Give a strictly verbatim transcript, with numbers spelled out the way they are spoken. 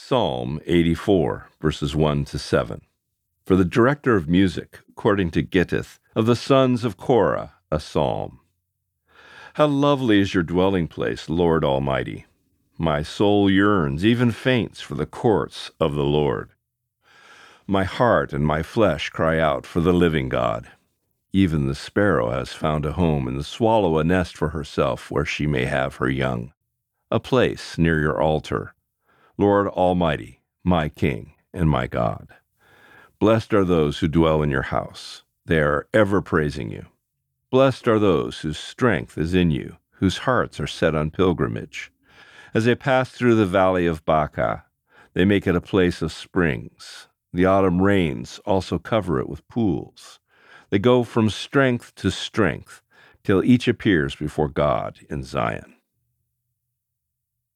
Psalm eighty-four, verses one to seven. For the director of music, according to Gittith, of the sons of Korah, a psalm. How lovely is your dwelling place, Lord Almighty! My soul yearns, even faints, for the courts of the Lord. My heart and my flesh cry out for the living God. Even the sparrow has found a home, and the swallow a nest for herself where she may have her young. A place near your altar, Lord Almighty, my King and my God. Blessed are those who dwell in your house. They are ever praising you. Blessed are those whose strength is in you, whose hearts are set on pilgrimage. As they pass through the valley of Baca, they make it a place of springs. The autumn rains also cover it with pools. They go from strength to strength till each appears before God in Zion.